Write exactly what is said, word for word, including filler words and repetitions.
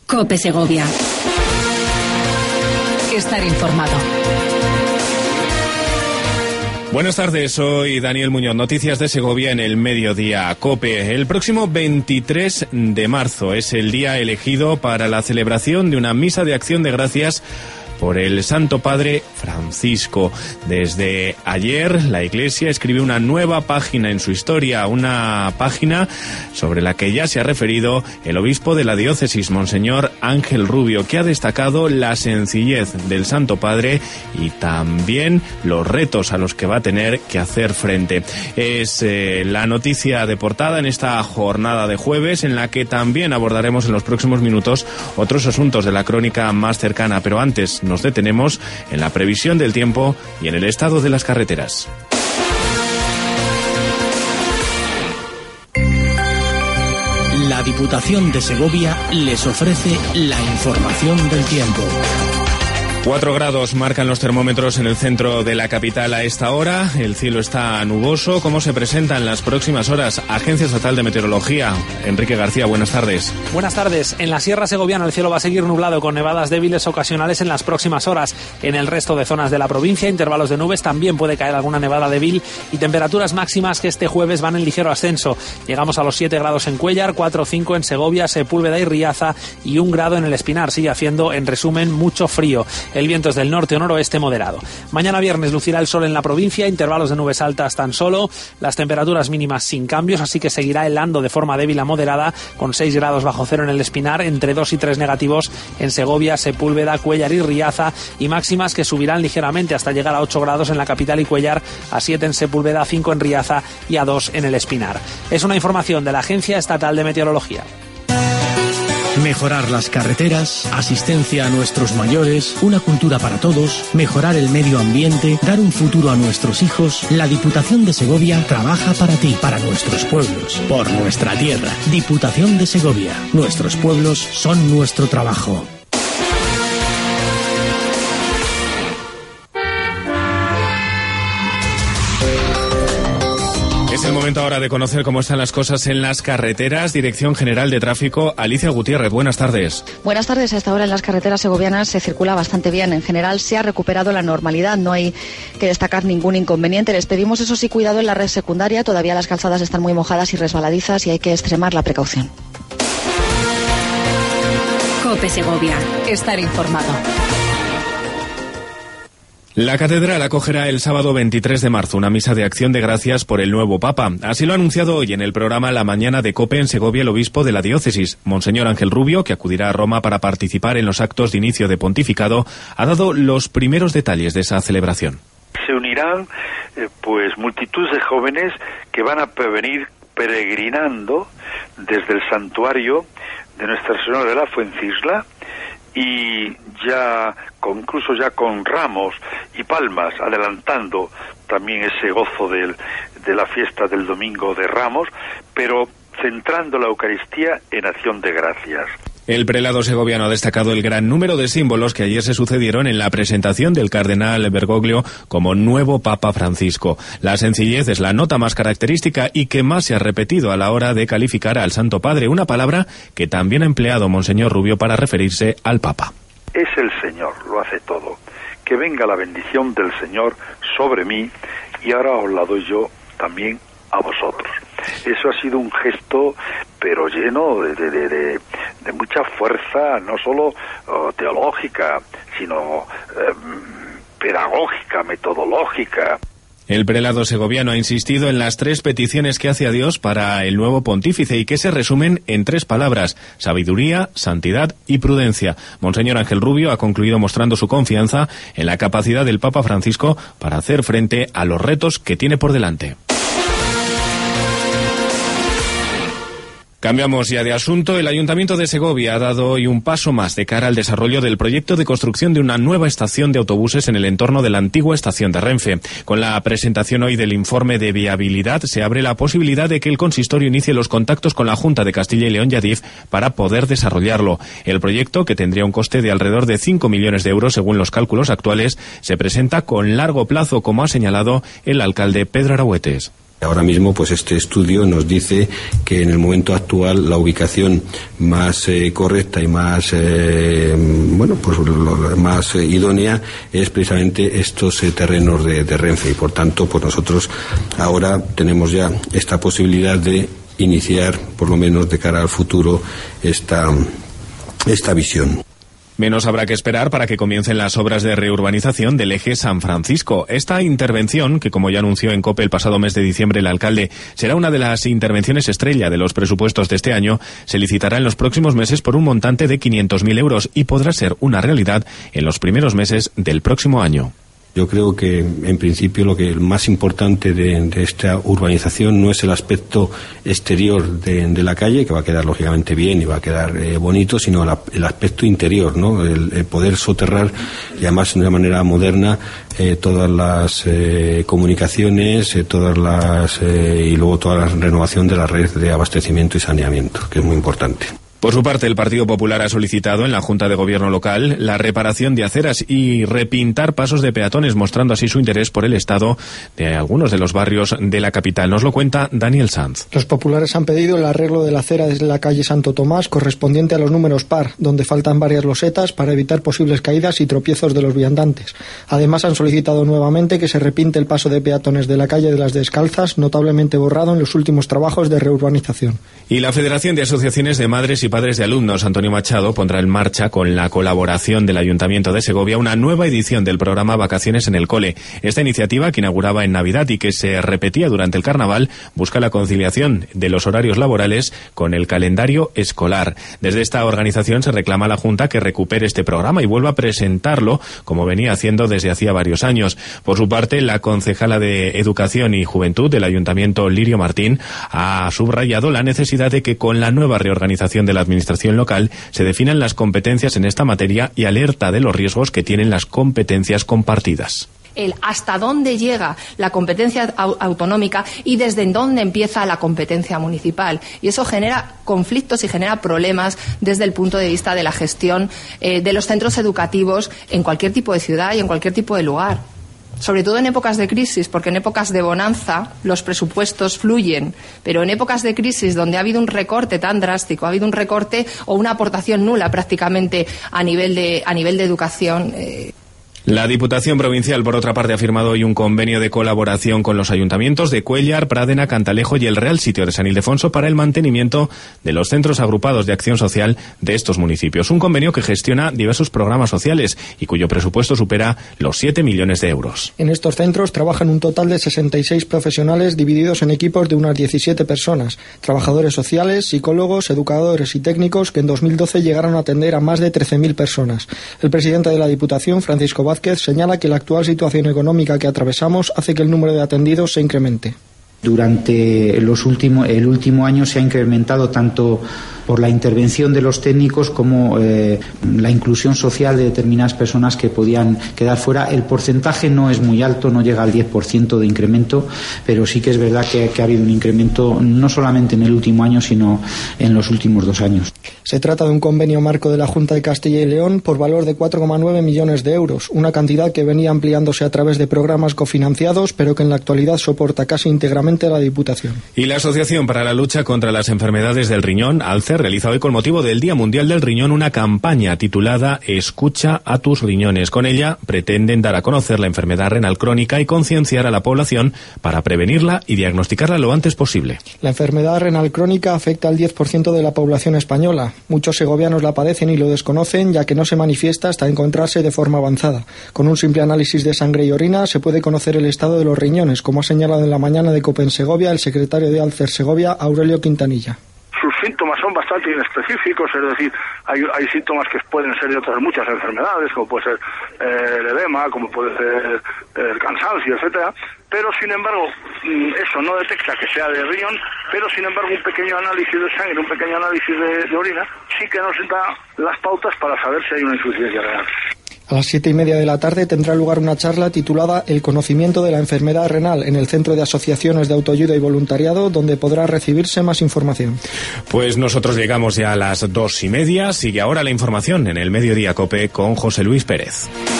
COPE Segovia. Estar informado. Buenas tardes, soy Daniel Muñoz. Noticias de Segovia en el Mediodía COPE. El próximo veintitrés de marzo es el día elegido para la celebración de una misa de acción de gracias por el Santo Padre Francisco. Desde ayer la Iglesia escribe una nueva página en su historia, una página sobre la que ya se ha referido el obispo de la diócesis, Monseñor Ángel Rubio, que ha destacado la sencillez del Santo Padre y también los retos a los que va a tener que hacer frente. Es eh, la noticia de portada en esta jornada de jueves, en la que también abordaremos en los próximos minutos otros asuntos de la crónica más cercana, pero antes nos detenemos en la previsión del tiempo y en el estado de las carreteras. La Diputación de Segovia les ofrece la información del tiempo. Cuatro grados marcan los termómetros en el centro de la capital a esta hora. El cielo está nuboso. ¿Cómo se presentan las próximas horas? Agencia Estatal de Meteorología. Enrique García, buenas tardes. Buenas tardes. En la Sierra Segoviana el cielo va a seguir nublado con nevadas débiles ocasionales en las próximas horas. En el resto de zonas de la provincia, intervalos de nubes, también puede caer alguna nevada débil y temperaturas máximas que este jueves van en ligero ascenso. Llegamos a los siete grados en Cuéllar, cuatro o cinco en Segovia, Sepúlveda y Riaza y un grado en el Espinar. Sigue haciendo, en resumen, mucho frío. El viento es del norte o noroeste moderado. Mañana viernes lucirá el sol en la provincia, intervalos de nubes altas tan solo, las temperaturas mínimas sin cambios, así que seguirá helando de forma débil a moderada, con seis grados bajo cero en el Espinar, entre dos y tres negativos en Segovia, Sepúlveda, Cuéllar y Riaza, y máximas que subirán ligeramente hasta llegar a ocho grados en la capital y Cuéllar, a siete en Sepúlveda, a cinco en Riaza y a dos en el Espinar. Es una información de la Agencia Estatal de Meteorología. Mejorar las carreteras, asistencia a nuestros mayores, una cultura para todos, mejorar el medio ambiente, dar un futuro a nuestros hijos. La Diputación de Segovia trabaja para ti, para nuestros pueblos, por nuestra tierra. Diputación de Segovia. Nuestros pueblos son nuestro trabajo. Es el momento ahora de conocer cómo están las cosas en las carreteras. Dirección General de Tráfico, Alicia Gutiérrez, buenas tardes. Buenas tardes. Hasta ahora en las carreteras segovianas se circula bastante bien. En general se ha recuperado la normalidad, no hay que destacar ningún inconveniente. Les pedimos, eso sí, cuidado en la red secundaria. Todavía las calzadas están muy mojadas y resbaladizas y hay que extremar la precaución. COPE Segovia. Estar informado. La catedral acogerá el sábado veintitrés de marzo una misa de acción de gracias por el nuevo Papa. Así lo ha anunciado hoy en el programa La Mañana de COPE en Segovia el obispo de la diócesis, Monseñor Ángel Rubio, que acudirá a Roma para participar en los actos de inicio de pontificado, ha dado los primeros detalles de esa celebración. Se unirán eh, pues multitud de jóvenes que van a venir peregrinando desde el santuario de Nuestra Señora de la Fuencisla, y ya con, incluso ya con ramos y palmas, adelantando también ese gozo del, de la fiesta del Domingo de Ramos, pero centrando la Eucaristía en acción de gracias. El prelado segoviano ha destacado el gran número de símbolos que ayer se sucedieron en la presentación del cardenal Bergoglio como nuevo Papa Francisco. La sencillez es la nota más característica y que más se ha repetido a la hora de calificar al Santo Padre, una palabra que también ha empleado Monseñor Rubio para referirse al Papa. Es el Señor, lo hace todo. Que venga la bendición del Señor sobre mí y ahora os la doy yo también a vosotros. Eso ha sido un gesto, pero lleno de, de, de, de, de mucha fuerza, no solo uh, teológica, sino eh, pedagógica, metodológica. El prelado segoviano ha insistido en las tres peticiones que hace a Dios para el nuevo pontífice y que se resumen en tres palabras: sabiduría, santidad y prudencia. Monseñor Ángel Rubio ha concluido mostrando su confianza en la capacidad del Papa Francisco para hacer frente a los retos que tiene por delante. Cambiamos ya de asunto. El Ayuntamiento de Segovia ha dado hoy un paso más de cara al desarrollo del proyecto de construcción de una nueva estación de autobuses en el entorno de la antigua estación de Renfe. Con la presentación hoy del informe de viabilidad se abre la posibilidad de que el consistorio inicie los contactos con la Junta de Castilla y León y Adif para poder desarrollarlo. El proyecto, que tendría un coste de alrededor de cinco millones de euros según los cálculos actuales, se presenta con largo plazo, como ha señalado el alcalde Pedro Aragüetes. Ahora mismo, pues este estudio nos dice que en el momento actual la ubicación más eh, correcta y más, eh, bueno, pues lo, más eh, idónea es precisamente estos eh, terrenos de, de Renfe, y por tanto, pues nosotros ahora tenemos ya esta posibilidad de iniciar, por lo menos de cara al futuro, esta, esta visión. Menos habrá que esperar para que comiencen las obras de reurbanización del eje San Francisco. Esta intervención, que como ya anunció en COPE el pasado mes de diciembre el alcalde, será una de las intervenciones estrella de los presupuestos de este año, se licitará en los próximos meses por un montante de quinientos mil euros y podrá ser una realidad en los primeros meses del próximo año. Yo creo que, en principio, lo que más importante de, de esta urbanización no es el aspecto exterior de, de la calle, que va a quedar lógicamente bien y va a quedar eh, bonito, sino la, el aspecto interior, ¿no? El, el poder soterrar, y además de una manera moderna, eh, todas las eh, comunicaciones, eh, todas las eh, y luego toda la renovación de la red de abastecimiento y saneamiento, que es muy importante. Por su parte, el Partido Popular ha solicitado en la Junta de Gobierno local la reparación de aceras y repintar pasos de peatones, mostrando así su interés por el estado de algunos de los barrios de la capital. Nos lo cuenta Daniel Sanz. Los populares han pedido el arreglo de la acera desde la calle Santo Tomás, correspondiente a los números par, donde faltan varias losetas para evitar posibles caídas y tropiezos de los viandantes. Además, han solicitado nuevamente que se repinte el paso de peatones de la calle de las Descalzas, notablemente borrado en los últimos trabajos de reurbanización. Y la Federación de Asociaciones de Madres y Padres de Alumnos, Antonio Machado, pondrá en marcha, con la colaboración del Ayuntamiento de Segovia, una nueva edición del programa Vacaciones en el Cole. Esta iniciativa, que inauguraba en Navidad y que se repetía durante el Carnaval, busca la conciliación de los horarios laborales con el calendario escolar. Desde esta organización se reclama a la Junta que recupere este programa y vuelva a presentarlo, como venía haciendo desde hacía varios años. Por su parte, la concejala de Educación y Juventud del Ayuntamiento, Lirio Martín, ha subrayado la necesidad de que con la nueva reorganización de la administración local se definan las competencias en esta materia y alerta de los riesgos que tienen las competencias compartidas. El hasta dónde llega la competencia au- autonómica y desde dónde empieza la competencia municipal. Y eso genera conflictos y genera problemas desde el punto de vista de la gestión eh, de los centros educativos en cualquier tipo de ciudad y en cualquier tipo de lugar. Sobre todo en épocas de crisis, porque en épocas de bonanza los presupuestos fluyen, pero en épocas de crisis donde ha habido un recorte tan drástico, ha habido un recorte o una aportación nula prácticamente a nivel de, a nivel de educación. Eh, La Diputación Provincial, por otra parte, ha firmado hoy un convenio de colaboración con los ayuntamientos de Cuéllar, Pradena, Cantalejo y el Real Sitio de San Ildefonso para el mantenimiento de los centros agrupados de acción social de estos municipios. Un convenio que gestiona diversos programas sociales y cuyo presupuesto supera los siete millones de euros. En estos centros trabajan un total de sesenta y seis profesionales divididos en equipos de unas diecisiete personas, trabajadores sociales, psicólogos, educadores y técnicos que en dos mil doce llegaron a atender a más de trece mil personas. El presidente de la Diputación, Francisco Vázquez, señala que la actual situación económica que atravesamos hace que el número de atendidos se incremente. Durante los últimos, el último año se ha incrementado tanto por la intervención de los técnicos como eh, la inclusión social de determinadas personas que podían quedar fuera. El porcentaje no es muy alto, no llega al diez por ciento de incremento, pero sí que es verdad que, que ha habido un incremento no solamente en el último año, sino en los últimos dos años. Se trata de un convenio marco de la Junta de Castilla y León por valor de cuatro coma nueve millones de euros, una cantidad que venía ampliándose a través de programas cofinanciados, pero que en la actualidad soporta casi íntegramente la Diputación. Y la Asociación para la Lucha contra las Enfermedades del Riñón, ALCE, realiza hoy con motivo del Día Mundial del Riñón una campaña titulada Escucha a tus riñones. Con ella pretenden dar a conocer la enfermedad renal crónica y concienciar a la población para prevenirla y diagnosticarla lo antes posible. La enfermedad renal crónica afecta al diez por ciento de la población española. Muchos segovianos la padecen y lo desconocen, ya que no se manifiesta hasta encontrarse de forma avanzada. Con un simple análisis de sangre y orina se puede conocer el estado de los riñones, como ha señalado en la mañana de COPE en Segovia el secretario de ALCE Segovia, Aurelio Quintanilla. Sus síntomas son bastante inespecíficos, es decir, hay, hay síntomas que pueden ser de otras muchas enfermedades, como puede ser eh, el edema, como puede ser eh, el cansancio, etcétera. Pero, sin embargo, eso no detecta que sea de riñón, pero, sin embargo, un pequeño análisis de sangre, un pequeño análisis de, de orina, sí que nos da las pautas para saber si hay una insuficiencia renal. A las siete y media de la tarde tendrá lugar una charla titulada El conocimiento de la enfermedad renal en el Centro de Asociaciones de Autoayuda y Voluntariado, donde podrá recibirse más información. Pues nosotros llegamos ya a las dos y media. Sigue ahora la información en el Mediodía COPE con José Luis Pérez.